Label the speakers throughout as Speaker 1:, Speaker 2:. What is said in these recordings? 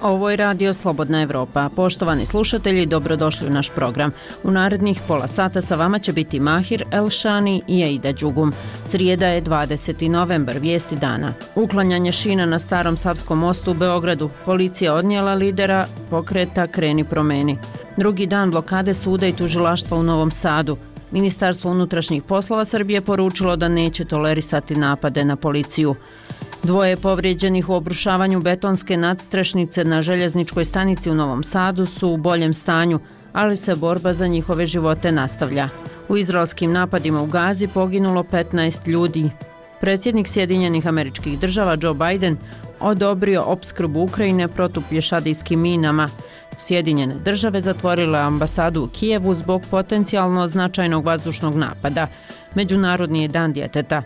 Speaker 1: Ovo je Radio Slobodna Evropa. Poštovani slušatelji, dobrodošli u naš program. U narednih pola sata sa vama će biti Mahir Elšani i Aida Đugum. Srijeda je 20. novembar, vijesti dana. Uklanjanje šina na Starom Savskom mostu u Beogradu. Policija odnijela lidera pokreta Kreni promeni. Drugi dan blokade suda i tužilaštva u Novom Sadu. Ministarstvo unutrašnjih poslova Srbije poručilo da neće tolerisati napade na policiju. Dvoje povrijeđenih u obrušavanju betonske nadstrešnice na željezničkoj stanici u Novom Sadu su u boljem stanju, ali se borba za njihove živote nastavlja. U izraelskim napadima u Gazi poginulo 15 ljudi. Predsjednik Sjedinjenih Američkih Država Joe Biden odobrio opskrbu Ukrajine protupješadijskim minama. Sjedinjene države zatvorile ambasadu u Kijevu zbog potencijalno značajnog vazdušnog napada. Međunarodni je dan djeteta.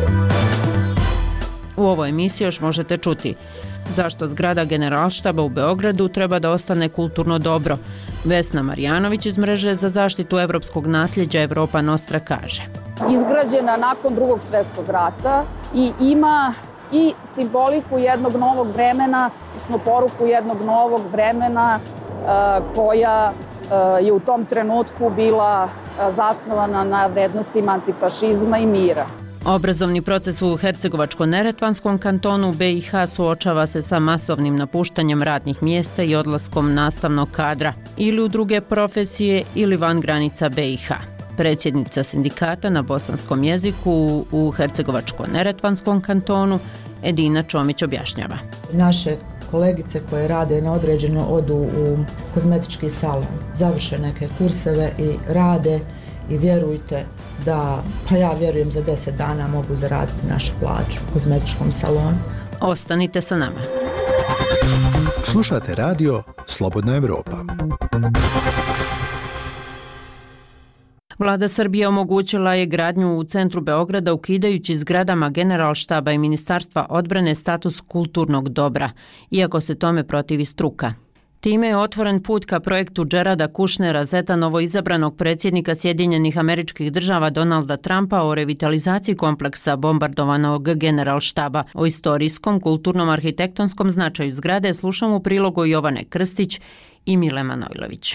Speaker 1: U ovoj emisiji još možete čuti zašto zgrada Generalštaba u Beogradu treba da ostane kulturno dobro. Vesna Marjanović iz mreže za zaštitu evropskog nasljeđa Europa Nostra kaže.
Speaker 2: Izgrađena nakon Drugog svjetskog rata i ima i simboliku jednog novog vremena, odnosno poruku jednog novog vremena koja je u tom trenutku bila zasnovana na vrednostima antifašizma i mira.
Speaker 1: Obrazovni proces u Hercegovačko-neretvanskom kantonu BiH suočava se sa masovnim napuštanjem radnih mjesta i odlaskom nastavnog kadra ili u druge profesije ili van granica BiH. Predsjednica sindikata na bosanskom jeziku u Hercegovačko-neretvanskom kantonu Edina Čomić objašnjava.
Speaker 3: Naše kolegice koje rade na određeno odu u kozmetički salon, završe neke kurseve i rade i vjerujte da, pa ja vjerujem za 10 dana mogu zaraditi našu plaću u kozmetičkom salonu.
Speaker 1: Ostanite sa nama.
Speaker 4: Slušate radio Slobodna Evropa.
Speaker 1: Vlada Srbije omogućila je gradnju u centru Beograda ukidajući zgradama Generalštaba i Ministarstva odbrane status kulturnog dobra, iako se tome protivi struka. Time je otvoren put ka projektu Gerarda Kušnera, zeta novoizabranog predsjednika Sjedinjenih Američkih Država Donalda Trumpa o revitalizaciji kompleksa bombardovanog Generalštaba. O istorijskom, kulturnom, arhitektonskom značaju zgrade slušamo u prilogu Jovane Krstić i Mile Manojlović.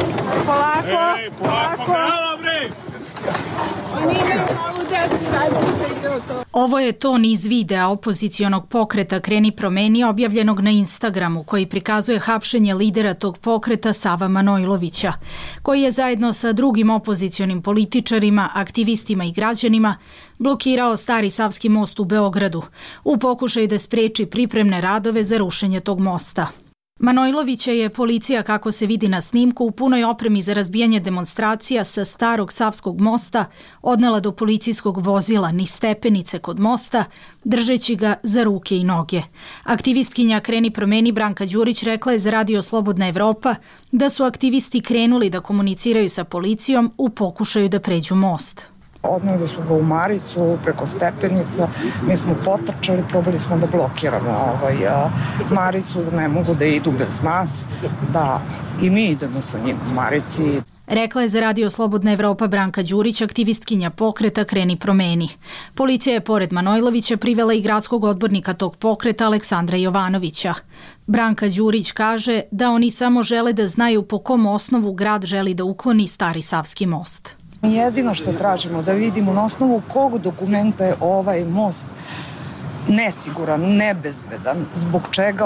Speaker 5: Ovo je ton iz videa opozicionog pokreta Kreni promeni objavljenog na Instagramu koji prikazuje hapšenje lidera tog pokreta Sava Manojlovića, koji je zajedno sa drugim opozicionim političarima, aktivistima i građanima blokirao Stari Savski most u Beogradu u pokušaju da spreči pripremne radove za rušenje tog mosta. Manojlovića je policija, kako se vidi na snimku, u punoj opremi za razbijanje demonstracija sa Starog Savskog mosta odnela do policijskog vozila niz stepenice kod mosta, držeći ga za ruke i noge. Aktivistkinja Kreni promeni Branka Đurić rekla je za Radio Slobodna Evropa da su aktivisti krenuli da komuniciraju sa policijom u pokušaju da pređu most.
Speaker 6: Odneli su ga u Maricu preko stepenica, mi smo potrčali, probali smo da blokiramo Maricu, da ne mogu da idu bez nas, da i mi idemo sa njim u Marici.
Speaker 5: Rekla je za Radio Slobodna Evropa Branka Đurić, aktivistkinja pokreta Kreni promeni. Policija je pored Manojlovića privela i gradskog odbornika tog pokreta Aleksandra Jovanovića. Branka Đurić kaže da oni samo žele da znaju po kom osnovu grad želi da ukloni Stari Savski most.
Speaker 6: Jedino što tražimo da vidimo na osnovu kog dokumenta je ovaj most nesiguran, nebezbedan, zbog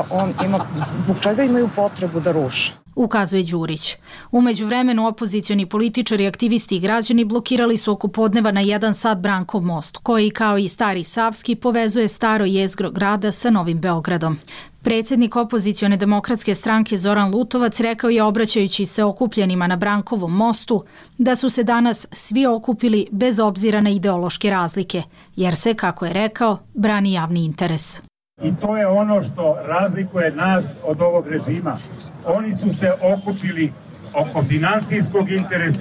Speaker 6: čega imaju potrebu da ruše.
Speaker 5: Ukazuje Đurić. U međuvremenu opozicioni političari, aktivisti i građani blokirali su oko podneva na 1 sat Brankov most, koji kao i Stari Savski povezuje staro jezgro grada sa Novim Beogradom. Predsjednik opozicione demokratske stranke Zoran Lutovac rekao je, obraćajući se okupljenima na Brankovom mostu, da su se danas svi okupili bez obzira na ideološke razlike, jer se, kako je rekao, brani javni interes.
Speaker 7: I to je ono što razlikuje nas od ovog režima. Oni su se okupili oko finansijskog interesa,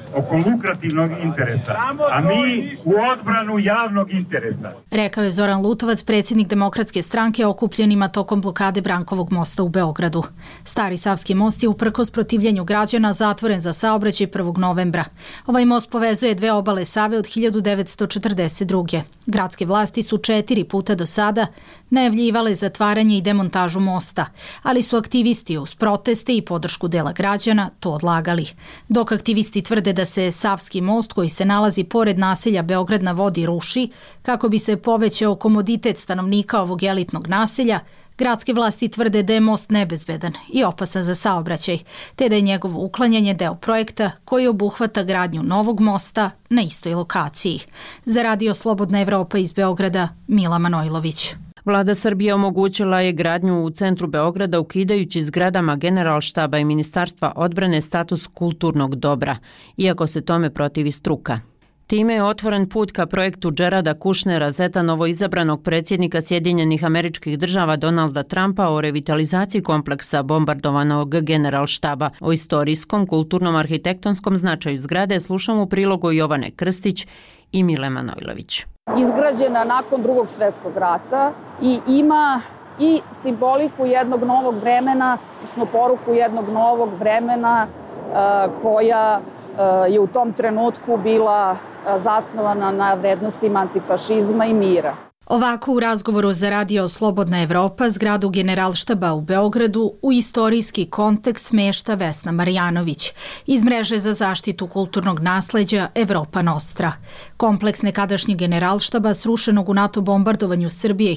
Speaker 7: oko lukrativnog interesa, a mi u odbranu javnog interesa.
Speaker 5: Rekao je Zoran Lutovac, predsjednik Demokratske stranke okupljenima tokom blokade Brankovog mosta u Beogradu. Stari Savski most je uprkos protivljenju građana zatvoren za saobraćaj 1. novembra. Ovaj most povezuje dve obale Save od 1942. Gradske vlasti su 4 puta do sada najavljivale zatvaranje i demontažu mosta, ali su aktivisti uz proteste i podršku dela građana to odlagali. Dok aktivisti tvrde da se Savski most koji se nalazi pored naselja Beograd na vodi ruši kako bi se povećao komoditet stanovnika ovog elitnog naselja, gradske vlasti tvrde da je most nebezbedan i opasan za saobraćaj, te da je njegovo uklanjanje deo projekta koji obuhvata gradnju novog mosta na istoj lokaciji. Za Radio Slobodna Evropa iz Beograda, Mila Manojlović.
Speaker 1: Vlada Srbije omogućila je gradnju u centru Beograda ukidajući zgradama Generalštaba i Ministarstva odbrane status kulturnog dobra, iako se tome protivi struka. Time je otvoren put ka projektu Džerada Kušnera, zeta novoizabranog predsjednika Sjedinjenih Američkih Država Donalda Trumpa o revitalizaciji kompleksa bombardovanog Generalštaba. O istorijskom, kulturnom, arhitektonskom značaju zgrade slušamo u prilogu Jovane Krstić i Mile Manojlović.
Speaker 2: Izgrađena nakon Drugog svjetskog rata i ima i simboliku jednog novog vremena, odnosno poruku jednog novog vremena koja je u tom trenutku bila zasnovana na vrednostima antifašizma i mira.
Speaker 5: Ovako u razgovoru za Radio Slobodna Evropa zgradu Generalštaba u Beogradu u istorijski kontekst smješta Vesna Marjanović iz mreže za zaštitu kulturnog nasleđa Evropa Nostra. Kompleks nekadašnjeg Generalštaba srušenog u NATO bombardovanju Srbije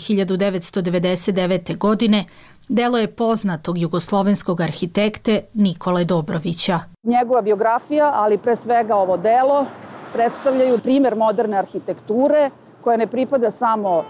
Speaker 5: 1999. godine delo je poznatog jugoslovenskog arhitekte Nikole Dobrovića.
Speaker 2: Njegova biografija, ali pre svega ovo delo, predstavljaju primjer moderne arhitekture koja ne pripada samo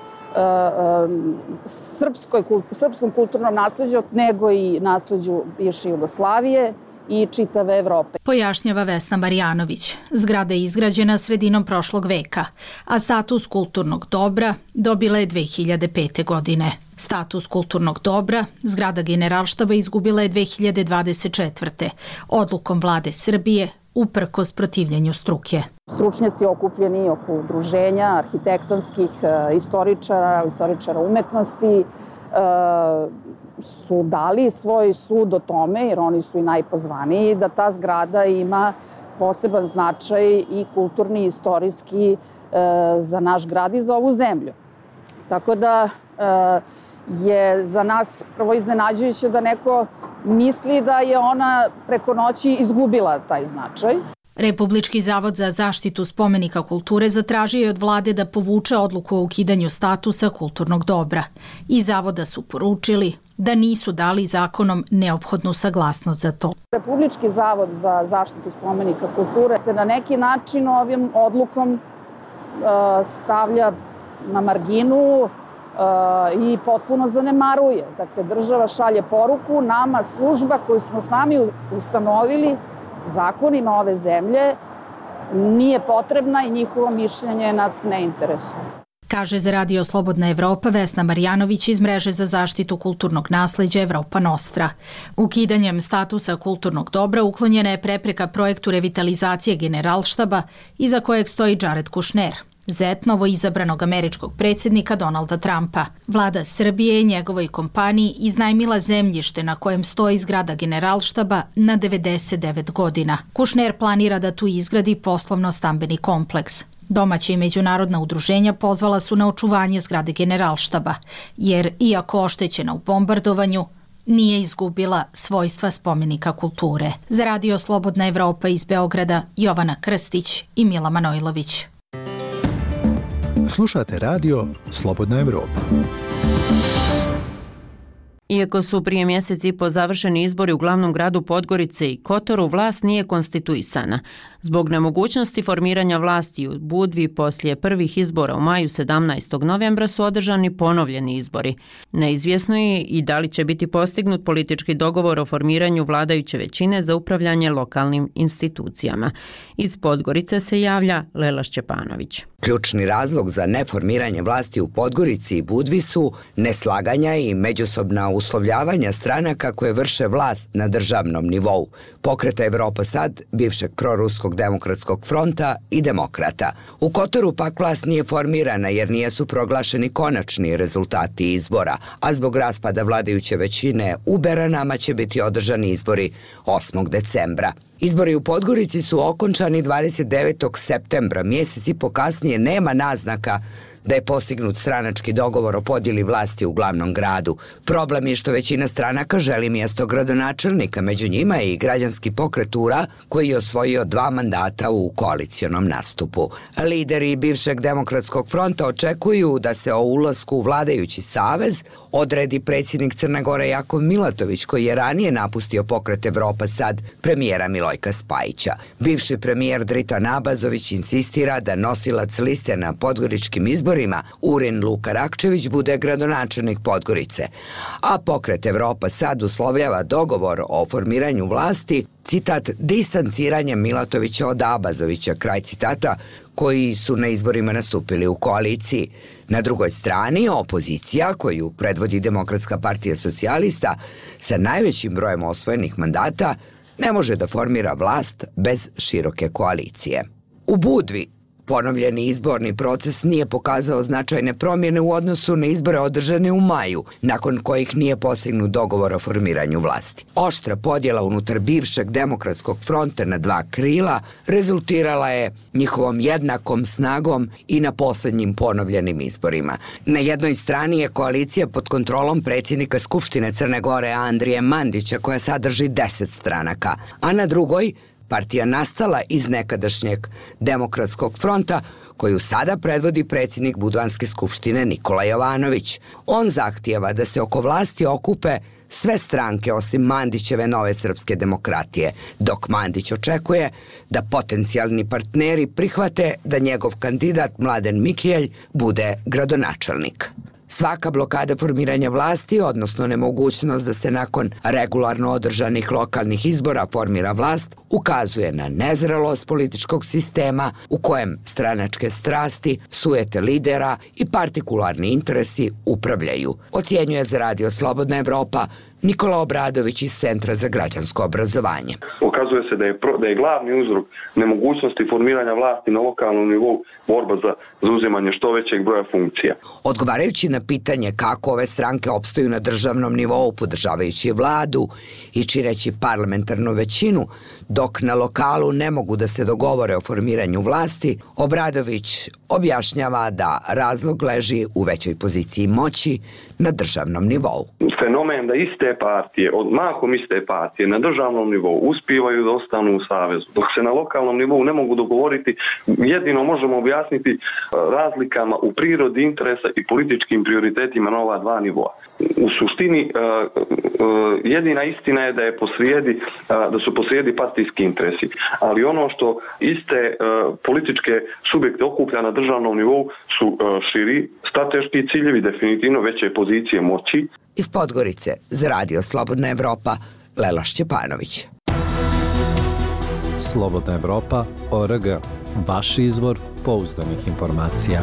Speaker 2: srpskom kulturnom nasleđu, nego i nasleđu bivše Jugoslavije i čitave Evrope.
Speaker 5: Pojašnjava Vesna Marjanović. Zgrada je izgrađena sredinom prošlog veka, a status kulturnog dobra dobila je 2005. godine. Status kulturnog dobra zgrada Generalštaba izgubila je 2024. odlukom vlade Srbije uprkos protivljenju struke.
Speaker 2: Stručnjaci okupljeni oko udruženja arhitektonskih istoričara umetnosti su dali svoj sud o tome, jer oni su i najpozvaniji, da ta zgrada ima poseban značaj i kulturni i istorijski za naš grad i za ovu zemlju. Tako da je za nas prvo iznenađujuće da neko misli da je ona preko noći izgubila taj značaj.
Speaker 5: Republički zavod za zaštitu spomenika kulture zatražio je od vlade da povuče odluku o ukidanju statusa kulturnog dobra. Iz zavoda su poručili da nisu dali zakonom neophodnu saglasnost za to.
Speaker 2: Republički zavod za zaštitu spomenika kulture se na neki način ovim odlukom stavlja na marginu i potpuno zanemaruje. Dakle, država šalje poruku nama, služba koju smo sami ustanovili zakonima ove zemlje, nije potrebna i njihovo mišljenje nas ne interesuje.
Speaker 5: Kaže za Radio Slobodna Evropa Vesna Marjanović iz mreže za zaštitu kulturnog nasleđa Evropa Nostra. Ukidanjem statusa kulturnog dobra uklonjena je prepreka projektu revitalizacije Generalštaba iza kojeg stoji Jared Kushner, zet novoizabranog američkog predsjednika Donalda Trumpa. Vlada Srbije je njegovoj kompaniji iznajmila zemljište na kojem stoji zgrada Generalštaba na 99 godina. Kushner planira da tu izgradi poslovno-stambeni kompleks. Domaća i međunarodna udruženja pozvala su na očuvanje zgrade Generalštaba, jer iako oštećena u bombardovanju, nije izgubila svojstva spomenika kulture. Za Radio Slobodna Evropa iz Beograda, Jovana Krstić i Mila Manojlović.
Speaker 4: Slušate Radio Slobodna Evropa.
Speaker 1: Iako su prije mjesec i po završeni izbori u glavnom gradu Podgorice i Kotoru, vlast nije konstituisana. Zbog nemogućnosti formiranja vlasti u Budvi poslije prvih izbora u maju 17. novembra su održani ponovljeni izbori. Neizvjesno je i da li će biti postignut politički dogovor o formiranju vladajuće većine za upravljanje lokalnim institucijama. Iz Podgorice se javlja Lela Šćepanović.
Speaker 8: Ključni razlog za neformiranje vlasti u Podgorici i Budvi su neslaganja i međusobna uslovljavanja stranaka koje vrše vlast na državnom nivou, Pokreta Evropa Sad, bivšeg proruskog demokratskog fronta i demokrata. U Kotoru pak vlast nije formirana jer nijesu proglašeni konačni rezultati izbora, a zbog raspada vladajuće većine u Beranama će biti održani izbori 8. decembra. Izbori u Podgorici su okončani 29. septembra, mjesec i po kasnije nema naznaka da je postignut stranački dogovor o podjeli vlasti u glavnom gradu. Problem je što većina stranaka želi mjesto gradonačelnika, među njima je i građanski pokret URA koji je osvojio 2 mandata u koalicijonom nastupu. Lideri bivšeg demokratskog fronta očekuju da se o ulasku u vladajući savez odredi predsjednik Crne Gore Jakov Milatović, koji je ranije napustio Pokret Evropa Sad premijera Milojka Spajića. Bivši premijer Dritan Abazović insistira da nosilac liste na podgoričkim izborima Urin Luka Rakčević bude gradonačelnik Podgorice, a Pokret Evropa Sad uslovljava dogovor o formiranju vlasti, citat, distanciranjem Milatovića od Abazovića, kraj citata, koji su na izborima nastupili u koaliciji. Na drugoj strani, opozicija, koju predvodi Demokratska partija socijalista, sa najvećim brojem osvojenih mandata, ne može da formira vlast bez široke koalicije. U Budvi ponovljeni izborni proces nije pokazao značajne promjene u odnosu na izbore održane u maju, nakon kojih nije postignut dogovor o formiranju vlasti. Oštra podjela unutar bivšeg demokratskog fronta na 2 krila rezultirala je njihovom jednakom snagom i na posljednjim ponovljenim izborima. Na jednoj strani je koalicija pod kontrolom predsjednika Skupštine Crne Gore Andrije Mandića, koja sadrži 10 stranaka, a na drugoj partija nastala iz nekadašnjeg demokratskog fronta, koju sada predvodi predsjednik Budvanske skupštine Nikola Jovanović. On zahtijeva da se oko vlasti okupe sve stranke osim Mandićeve Nove srpske demokratije, dok Mandić očekuje da potencijalni partneri prihvate da njegov kandidat Mladen Mikelj bude gradonačelnik. Svaka blokada formiranja vlasti, odnosno nemogućnost da se nakon regularno održanih lokalnih izbora formira vlast, ukazuje na nezrelost političkog sistema u kojem stranačke strasti, sujete lidera i partikularni interesi upravljaju, ocjenjuje za Radio Slobodna Evropa Nikola Obradović iz Centra za građansko obrazovanje.
Speaker 9: Okazuje se da je glavni uzrok nemogućnosti formiranja vlasti na lokalnom nivou borba za zauzimanje što većeg broja funkcija.
Speaker 8: Odgovarajući na pitanje kako ove stranke opstaju na državnom nivou podržavajući vladu i čineći parlamentarnu većinu, dok na lokalu ne mogu da se dogovore o formiranju vlasti, Obradović objašnjava da razlog leži u većoj poziciji moći na državnom nivou.
Speaker 9: Fenomen da mahom iste partije na državnom nivou uspijevaju da ostanu u savezu, dok se na lokalnom nivou ne mogu dogovoriti, jedino možemo objasniti razlikama u prirodi interesa i političkim prioritetima na ova 2 nivoa. U suštini jedina istina je da su posrijedi partijski interesi, ali ono što iste političke subjekte okuplja na državnom nivou su širi strateški ciljevi, definitivno veće pozicije moći.
Speaker 8: Iz Podgorice za Radio Slobodna Evropa, Lela Šćepanović.
Speaker 10: Slobodna Evropa.org. Vaš izvor pouzdanih informacija.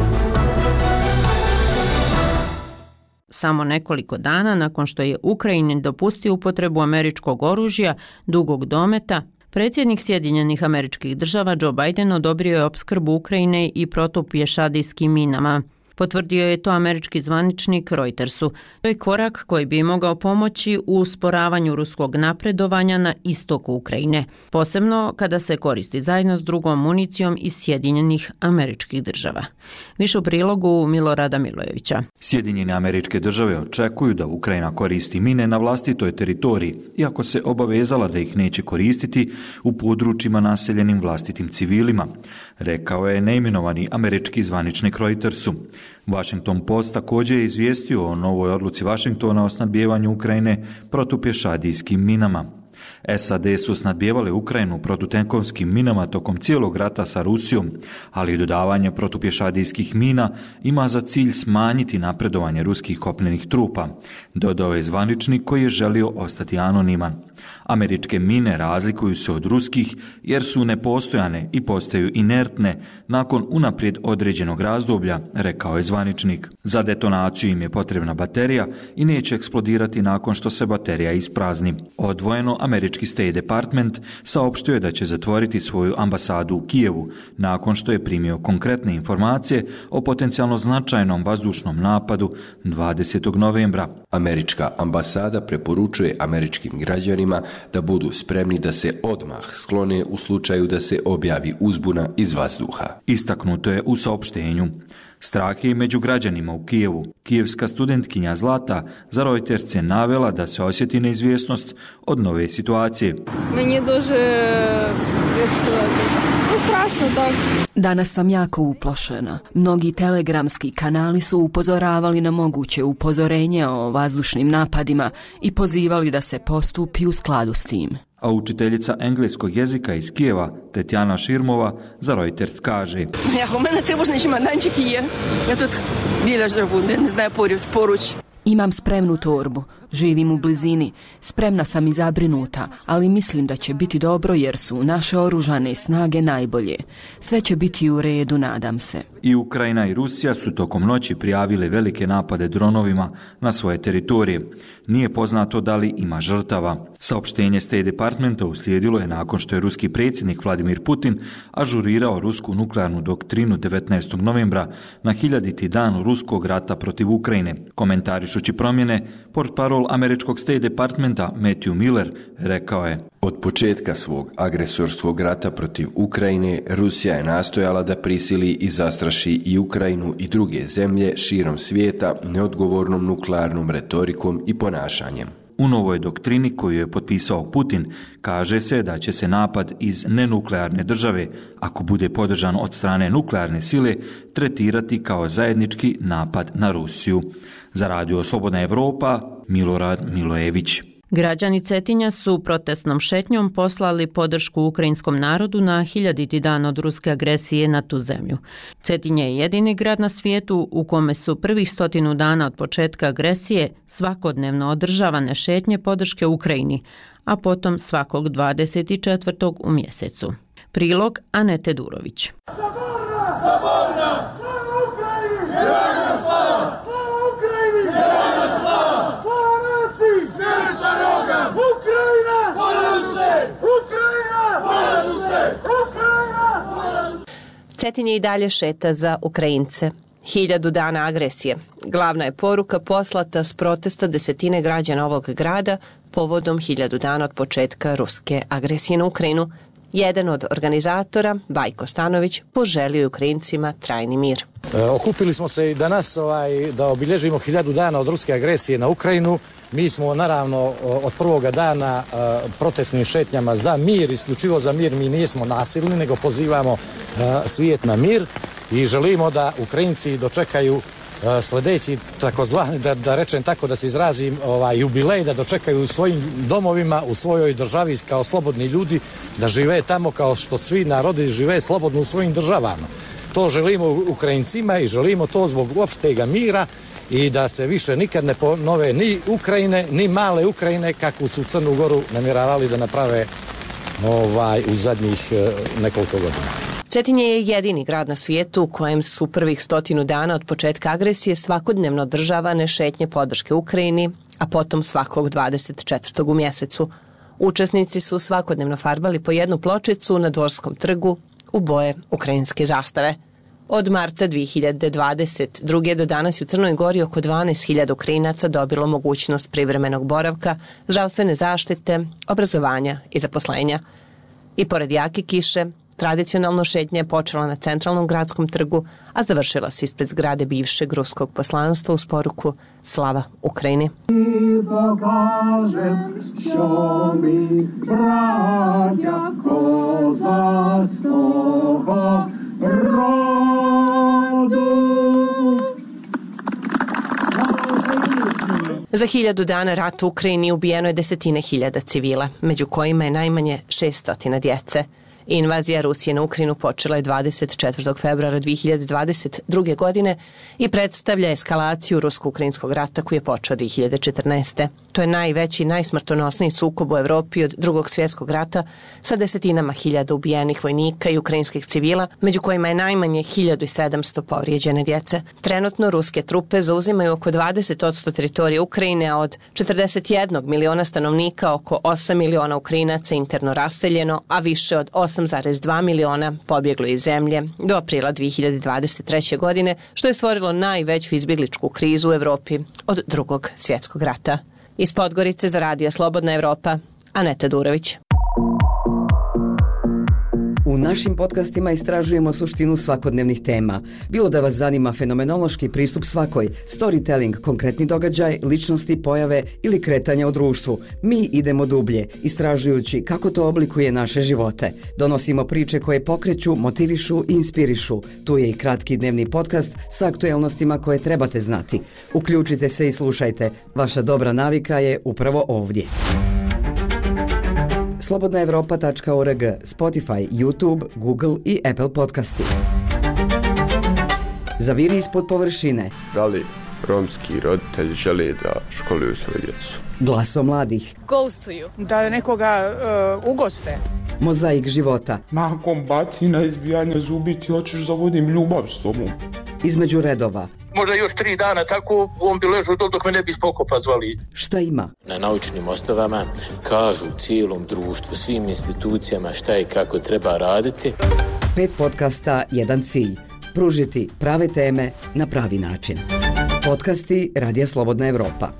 Speaker 1: Samo nekoliko dana nakon što je Ukrajini dopustio upotrebu američkog oružja dugog dometa, predsjednik Sjedinjenih Američkih Država Joe Biden odobrio je opskrbu Ukrajine i protupješadijskim minama. Potvrdio je to američki zvaničnik Reutersu. To je korak koji bi mogao pomoći u usporavanju ruskog napredovanja na istoku Ukrajine, posebno kada se koristi zajedno s drugom municijom iz Sjedinjenih Američkih Država. Više u prilogu Milorada Milojevića.
Speaker 11: Sjedinjene Američke Države očekuju da Ukrajina koristi mine na vlastitoj teritoriji, iako se obavezala da ih neće koristiti u područjima naseljenim vlastitim civilima, rekao je neimenovani američki zvaničnik Reutersu. Washington Post također je izvijestio o novoj odluci Washingtona o snadbijevanju Ukrajine protupješadijskim minama. SAD su snadbijevale Ukrajinu protutenkovskim minama tokom cijelog rata sa Rusijom, ali dodavanje protupješadijskih mina ima za cilj smanjiti napredovanje ruskih kopnenih trupa, dodao je zvaničnik koji je želio ostati anoniman. Američke mine razlikuju se od ruskih jer su nepostojane i postaju inertne nakon unaprijed određenog razdoblja, rekao je zvaničnik. Za detonaciju im je potrebna baterija i neće eksplodirati nakon što se baterija isprazni. Odvojeno, američki State Department saopštio je da će zatvoriti svoju ambasadu u Kijevu nakon što je primio konkretne informacije o potencijalno značajnom vazdušnom napadu 20. novembra.
Speaker 12: Američka ambasada preporučuje američkim građanima da budu spremni da se odmah sklone u slučaju da se objavi uzbuna iz vazduha.
Speaker 11: Istaknuto je u saopštenju. Strah je i među građanima u Kijevu. Kijevska studentkinja Zlata za Reuters je navela da se osjeti neizvjesnost od nove situacije.
Speaker 13: Meni дуже strašno tako.
Speaker 14: Danas sam jako uplašena. Mnogi telegramski kanali su upozoravali na moguće upozorenje o vazdušnim napadima i pozivali da se postupi u skladu s tim.
Speaker 11: A učiteljica engleskog jezika iz Kijeva, Tetjana Širmova, za Reuters kaže:
Speaker 15: У мене тривожний чемоданчик є. Я тут біля живу, не знаю, поруч.
Speaker 14: Imam spremnu torbu, živim u blizini, spremna sam i zabrinuta, ali mislim da će biti dobro jer su naše oružane snage najbolje. Sve će biti u redu, nadam se.
Speaker 11: I Ukrajina i Rusija su tokom noći prijavile velike napade dronovima na svoje teritorije. Nije poznato da li ima žrtava. Saopštenje State Departmenta uslijedilo je nakon što je ruski predsjednik Vladimir Putin ažurirao rusku nuklearnu doktrinu 19. novembra na 1000. dan ruskog rata protiv Ukrajine. Komentarišući promjene, portparol američkog State Departmenta Matthew Miller rekao je:
Speaker 12: Od početka svog agresorskog rata protiv Ukrajine, Rusija je nastojala da prisili i zastraši i Ukrajinu i druge zemlje širom svijeta neodgovornom nuklearnom retorikom i ponašanjem.
Speaker 11: U novoj doktrini koju je potpisao Putin kaže se da će se napad iz nenuklearne države, ako bude podržan od strane nuklearne sile, tretirati kao zajednički napad na Rusiju. Za Radio Slobodna Evropa, Milorad Milojević.
Speaker 1: Građani Cetinja su protestnom šetnjom poslali podršku ukrajinskom narodu na 1000. dan od ruske agresije na tu zemlju. Cetinje je jedini grad na svijetu u kome su prvih 100 dana od početka agresije svakodnevno održavane šetnje podrške Ukrajini, a potom svakog 24. u mjesecu. Prilog Anete Durović.
Speaker 16: Cetinje i dalje šeta za Ukrajince. 1000 dana agresije. Glavna je poruka poslata s protesta desetine građana ovog grada povodom 1000 dana od početka ruske agresije na Ukrajinu. Jedan od organizatora, Vajko Stanović, poželio Ukrajincima trajni mir.
Speaker 17: Okupili smo se i danas da obilježimo 1000 dana od ruske agresije na Ukrajinu. Mi smo naravno od prvoga dana protestnim šetnjama za mir, isključivo za mir. Mi nismo nasilni, nego pozivamo svijet na mir i želimo da Ukrajinci dočekaju sljedeći takozvani, da rečem tako, da se izrazim, jubilej, da dočekaju u svojim domovima, u svojoj državi kao slobodni ljudi, da žive tamo kao što svi narodi žive slobodno u svojim državama. To želimo Ukrajincima i želimo to zbog opštega mira i da se više nikad ne ponove ni Ukrajine, ni male Ukrajine kakvu su Crnu Goru namjeravali da naprave u zadnjih nekoliko godina.
Speaker 16: Cetinje je jedini grad na svijetu u kojem su prvih 100 dana od početka agresije svakodnevno održavane šetnje podrške Ukrajini, a potom svakog 24. u mjesecu. Učesnici su svakodnevno farbali po jednu pločicu na Dvorskom trgu u boje ukrajinske zastave. Od marta 2022. do danas je u Crnoj Gori oko 12.000 Ukrajinaca dobilo mogućnost privremenog boravka, zdravstvene zaštite, obrazovanja i zaposlenja. I pored jake kiše, tradicionalno šetnja je počela na centralnom gradskom trgu, a završila se ispred zgrade bivšeg ruskog poslanstva uz poruku Slava Ukrajini. Za 1000 dana rata u Ukrajini ubijeno je desetine hiljada civila, među kojima je najmanje 600 djece. Invazija Rusije na Ukrajinu počela je 24. februara 2022. godine i predstavlja eskalaciju rusko-ukrajinskog rata koji je počeo 2014. To je najveći i najsmrtonosniji sukob u Evropi od Drugog svjetskog rata sa desetinama hiljada ubijenih vojnika i ukrajinskih civila, među kojima je najmanje 1700 povrijeđene djece. Trenutno ruske trupe zauzimaju oko 20% teritorije Ukrajine, a od 41 miliona stanovnika oko 8 miliona Ukrajinaca interno raseljeno, a više od 8,2 miliona pobjeglo iz zemlje do aprila 2023. godine, što je stvorilo najveću izbjegličku krizu u Evropi od Drugog svjetskog rata. Iz Podgorice za Radio Slobodna Evropa, Aneta Durović.
Speaker 18: U našim podcastima istražujemo suštinu svakodnevnih tema. Bilo da vas zanima fenomenološki pristup svakoj, storytelling, konkretni događaj, ličnosti, pojave ili kretanja u društvu. Mi idemo dublje, istražujući kako to oblikuje naše živote. Donosimo priče koje pokreću, motivišu i inspirišu. Tu je i kratki dnevni podcast sa aktuelnostima koje trebate znati. Uključite se i slušajte. Vaša dobra navika je upravo ovdje. slobodnaevropa.org, Spotify, YouTube, Google i Apple podcasti. Zaviri ispod površine.
Speaker 19: Da li romski roditelji žele da školuju svoju djecu?
Speaker 18: Glaso mladih.
Speaker 20: Ghostuju. Da nekoga ugoste.
Speaker 18: Mozaik života.
Speaker 21: Nakon bacina, izbijanja zubi ti hoćeš da vodim ljubav s tobom.
Speaker 18: Između redova.
Speaker 22: Možda još 3 dana tako, on bi ležao dok me ne bi spokopa zvali.
Speaker 18: Šta ima?
Speaker 23: Na naučnim osnovama kažu cijelom društvu, svim institucijama šta i kako treba raditi.
Speaker 18: 5 podcasta, jedan cilj. Pružiti prave teme na pravi način. Podcasti Radija Slobodna Evropa.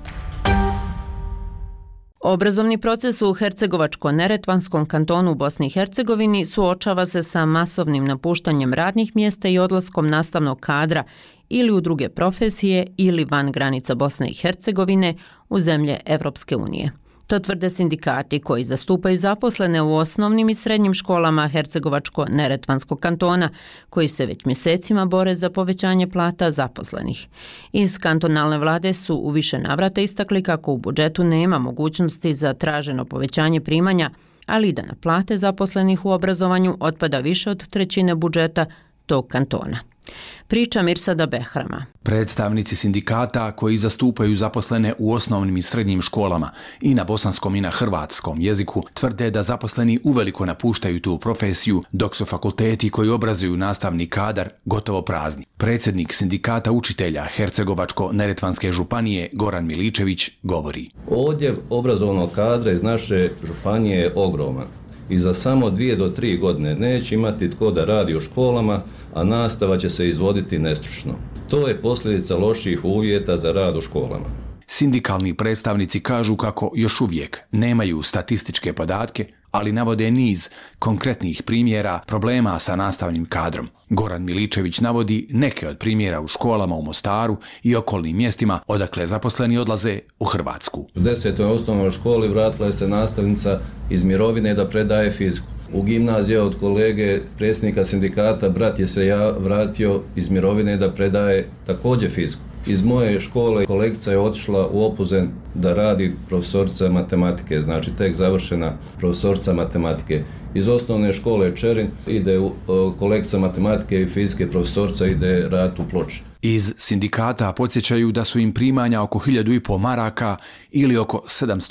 Speaker 1: Obrazovni proces u Hercegovačko-Neretvanskom kantonu u Bosni i Hercegovini suočava se sa masovnim napuštanjem radnih mjesta i odlaskom nastavnog kadra ili u druge profesije ili van granica Bosne i Hercegovine u zemlje Evropske unije. To tvrde sindikati koji zastupaju zaposlene u osnovnim i srednjim školama Hercegovačko-Neretvanskog kantona, koji se već mjesecima bore za povećanje plata zaposlenih. Iz kantonalne vlade su u više navrata istakli kako u budžetu nema mogućnosti za traženo povećanje primanja, ali i da na plate zaposlenih u obrazovanju otpada više od 1/3 budžeta tog kantona. Priča Mirsada Behrama.
Speaker 24: Predstavnici sindikata koji zastupaju zaposlene u osnovnim i srednjim školama i na bosanskom i na hrvatskom jeziku tvrde da zaposleni uveliko napuštaju tu profesiju, dok su fakulteti koji obrazuju nastavni kadar gotovo prazni. Predsjednik sindikata učitelja Hercegovačko-Neretvanske županije Goran Miličević govori:
Speaker 25: Odljev obrazovnog kadra iz naše županije je ogroman i za samo 2 do 3 godine neće imati tko da radi u školama, a nastava će se izvoditi nestručno. To je posljedica loših uvjeta za rad u školama.
Speaker 24: Sindikalni predstavnici kažu kako još uvijek nemaju statističke podatke, ali navode niz konkretnih primjera problema sa nastavnim kadrom. Goran Miličević navodi neke od primjera u školama u Mostaru i okolnim mjestima odakle zaposleni odlaze u Hrvatsku.
Speaker 25: U 10. osnovnoj školi vratila je se nastavnica iz mirovine da predaje fiziku. U gimnaziji od kolege predsjednika sindikata brat je se vratio iz mirovine da predaje također fiziku. Iz moje škole kolegica je otišla u Opuzen da radi profesorica matematike, znači tek završena profesorica matematike. Iz osnovne škole Čerin ide kolegica matematike i fizike profesorica ide raditi u Ploče.
Speaker 24: Iz sindikata podsjećaju da su im primanja oko 1.500 maraka ili oko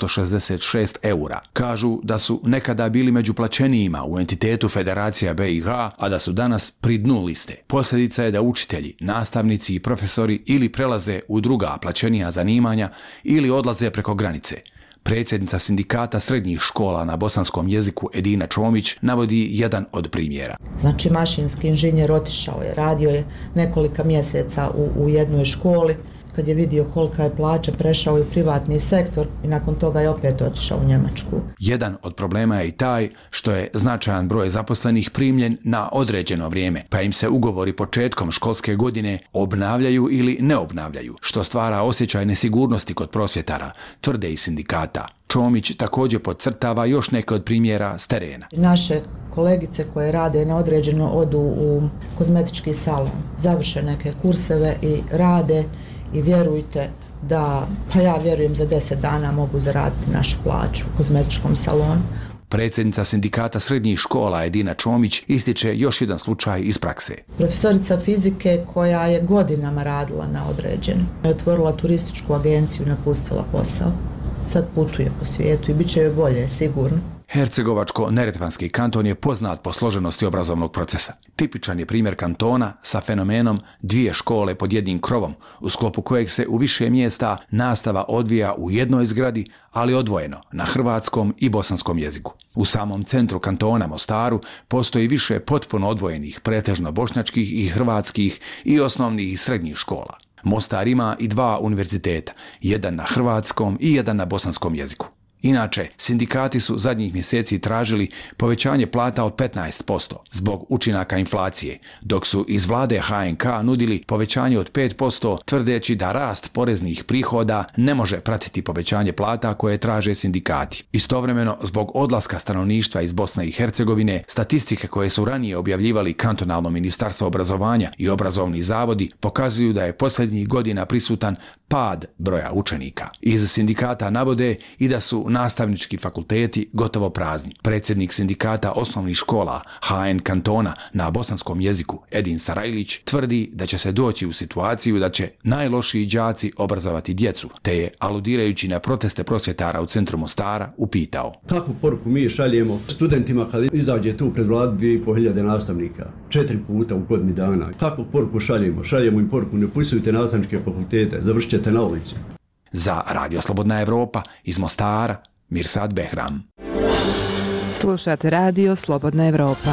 Speaker 24: 766 eura. Kažu da su nekada bili među plaćenijima u entitetu Federacija BiH, a da su danas pri dnu liste. Posljedica je da učitelji, nastavnici i profesori ili prelaze u druga plaćenija zanimanja ili odlaze preko granice. Predsjednica sindikata srednjih škola na bosanskom jeziku Edina Čomić navodi jedan od primjera.
Speaker 3: Znači mašinski inženjer otišao je, radio je nekoliko mjeseca u jednoj školi. Kad je vidio kolika je plaća, prešao je u privatni sektor i nakon toga je opet otišao u Njemačku.
Speaker 24: Jedan od problema je i taj što je značajan broj zaposlenih primljen na određeno vrijeme, pa im se ugovori početkom školske godine obnavljaju ili ne obnavljaju, što stvara osjećaj nesigurnosti kod prosvjetara, tvrde i sindikata. Čomić također podcrtava još neke od primjera s terena.
Speaker 3: Naše kolegice koje rade na određeno odu u kozmetički salon, završe neke kurseve i rade. I vjerujte da, ja vjerujem za 10 dana mogu zaraditi našu plaću u kozmetičkom salonu.
Speaker 24: Predsjednica sindikata srednjih škola Edina Čomić ističe još jedan slučaj iz prakse.
Speaker 3: Profesorica fizike koja je godinama radila na određeno. Je otvorila turističku agenciju, napustila posao. Sad putuje po svijetu i bit će joj bolje, sigurno.
Speaker 24: Hercegovačko-neretvanski kanton je poznat po složenosti obrazovnog procesa. Tipičan je primjer kantona sa fenomenom dvije škole pod jednim krovom, u sklopu kojeg se u više mjesta nastava odvija u jednoj zgradi, ali odvojeno na hrvatskom i bosanskom jeziku. U samom centru kantona Mostaru postoji više potpuno odvojenih, pretežno bošnjačkih i hrvatskih i osnovnih i srednjih škola. Mostar ima i 2 univerziteta, jedan na hrvatskom i jedan na bosanskom jeziku. Inače, sindikati su zadnjih mjeseci tražili povećanje plata od 15% zbog učinaka inflacije, dok su iz vlade HNK nudili povećanje od 5%, tvrdeći da rast poreznih prihoda ne može pratiti povećanje plata koje traže sindikati. Istovremeno, zbog odlaska stanovništva iz Bosne i Hercegovine, statistike koje su ranije objavljivali kantonalno ministarstvo obrazovanja i obrazovni zavodi pokazuju da je posljednjih godina prisutan pad broja učenika. Iz sindikata navode i da su nastavnički fakulteti gotovo prazni. Predsjednik sindikata osnovnih škola HN kantona na bosanskom jeziku Edin Sarajlić tvrdi da će se doći u situaciju da će najlošiji đaci obrazovati djecu, te je, aludirajući na proteste prosvjetara u centru Mostara, upitao:
Speaker 2: kakvu poruku mi šaljemo studentima kad izađe tu pred vladu 2500 nastavnika 4 puta u godini dana? Kakvu poruku šaljemo? Šaljemo im poruku: ne upisujte nastavničke fakultete, završit ćete na ulici.
Speaker 24: Za Radio Slobodna Evropa iz Mostara, Mirsad Behram.
Speaker 4: Slušate Radio Slobodna Evropa.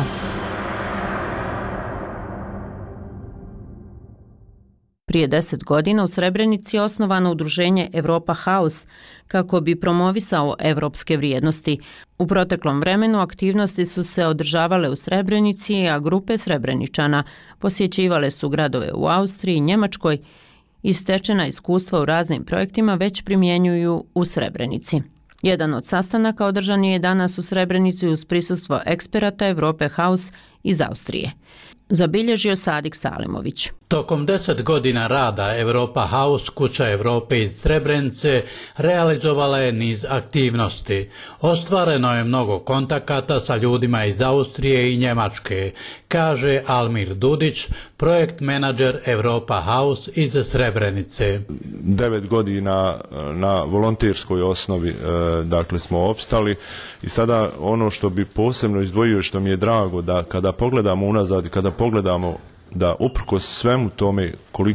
Speaker 1: Prije 10 godina u Srebrenici je osnovano udruženje Europa House kako bi promovisao evropske vrijednosti. U proteklom vremenu aktivnosti su se održavale u Srebrenici, a grupe Srebreničana posjećivale su gradove u Austriji i Njemačkoj i stečena iskustva u raznim projektima već primjenjuju u Srebrenici. Jedan od sastanaka održan je danas u Srebrenici uz prisustvo eksperata Europe House iz Austrije. Zabilježio Sadik Salimović.
Speaker 5: Tokom 10 godina rada Europa House, Kuća Europe iz Srebrenice, realizovala je niz aktivnosti. Ostvareno je mnogo kontakata sa ljudima iz Austrije i Njemačke, kaže Almir Dudić, projekt menadžer Europa House iz Srebrenice.
Speaker 6: 9 godina na volonterskoj osnovi dakle smo opstali i sada ono što bi posebno izdvojio, što mi je drago, da kada pogledamo unazad i kada pogledamo da uprkos svemu tome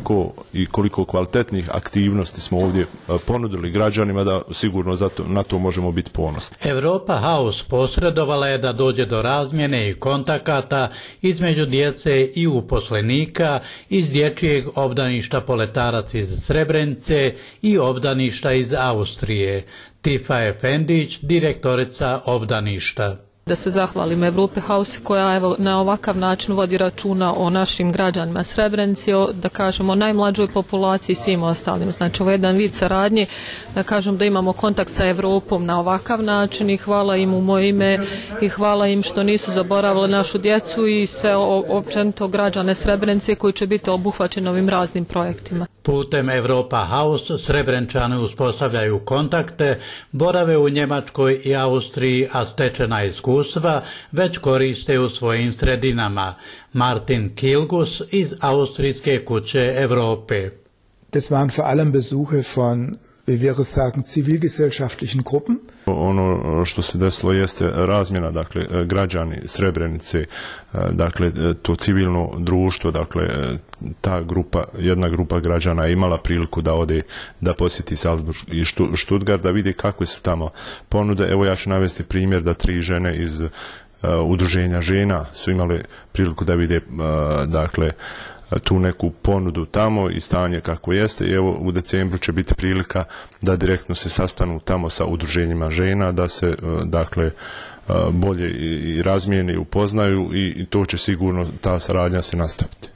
Speaker 6: koliko kvalitetnih aktivnosti smo ovdje ponudili građanima, da sigurno na to možemo biti ponosni.
Speaker 5: Europa House posredovala je da dođe do razmjene i kontakata između djece i uposlenika iz dječjeg obdaništa Poletarac iz Srebrenice i obdaništa iz Austrije. Tifa Efendić, direktorica obdaništa.
Speaker 13: Da se zahvalim Europe House koja evo na ovakav način vodi računa o našim građanima Srebrenici, da kažemo najmlađoj populaciji i svim ostalim. Znači ovo je jedan vid saradnje, da kažem da imamo kontakt sa Evropom na ovakav način i hvala im u moje ime i hvala im što nisu zaboravili našu djecu i sve općenito građane Srebrenice koji će biti obuhvaćeni ovim raznim projektima.
Speaker 5: Putem Europa House Srebrenčani uspostavljaju kontakte, borave u Njemačkoj i Austriji, a stečena iskustva već koriste u svojim sredinama. Martin Kilgus iz Austrijske kuće Europe.
Speaker 7: Das waren vor allem Besuche von, wie wir sagen, zivilgesellschaftlichen Gruppen.
Speaker 6: Ono što se desilo jeste razmjena, dakle, građani Srebrenice, dakle, to civilno društvo, dakle, ta grupa, jedna grupa građana je imala priliku da ode, da posjeti Salzburg i Stuttgart, da vidi kakve su tamo ponude. Evo ja ću navesti primjer da 3 žene iz udruženja žena su imale priliku da vide, dakle, tu neku ponudu tamo i stanje kako jeste. I evo u decembru će biti prilika da direktno se sastanu tamo sa udruženjima žena, da se dakle bolje i razmijeni, upoznaju i to će sigurno ta saradnja se nastaviti.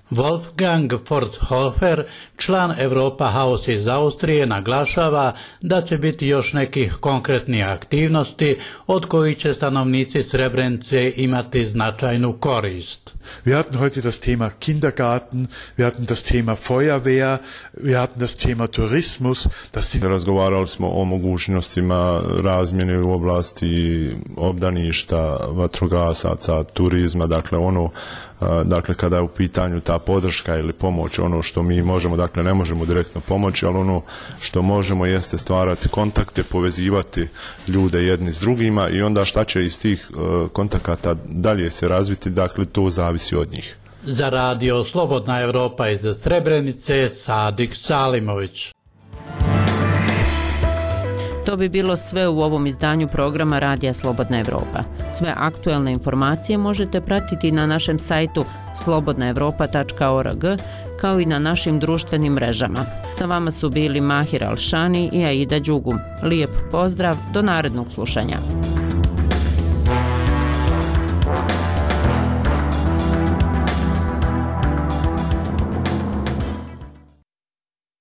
Speaker 5: Wolfgang Forthofer, član Europa House iz Austrije, naglašava da će biti još nekih konkretnih aktivnosti od kojih će stanovnici Srebrenice imati značajnu korist.
Speaker 8: Wir hatten heute das Thema Kindergarten, wir hatten das Thema Feuerwehr, wir hatten das Thema Tourismus.
Speaker 6: Razgovarali smo o mogućnostima razmjene u oblasti obdaništa, vatrogasaca, turizma, dakle kada je u pitanju ta podrška ili pomoć, ono što mi možemo, dakle ne možemo direktno pomoći, ali ono što možemo jeste stvarati kontakte, povezivati ljude jedni s drugima i onda šta će iz tih kontakata dalje se razviti, dakle to zavisi od njih.
Speaker 5: Za radio Slobodna Evropa iz Srebrenice, Sadik Salimović.
Speaker 1: To bi bilo sve u ovom izdanju programa Radija Slobodna Evropa. Sve aktuelne informacije možete pratiti na našem sajtu slobodnaevropa.org kao i na našim društvenim mrežama. Sa vama su bili Mahir Alšani i Aida Đugum. Lijep pozdrav, do narednog slušanja.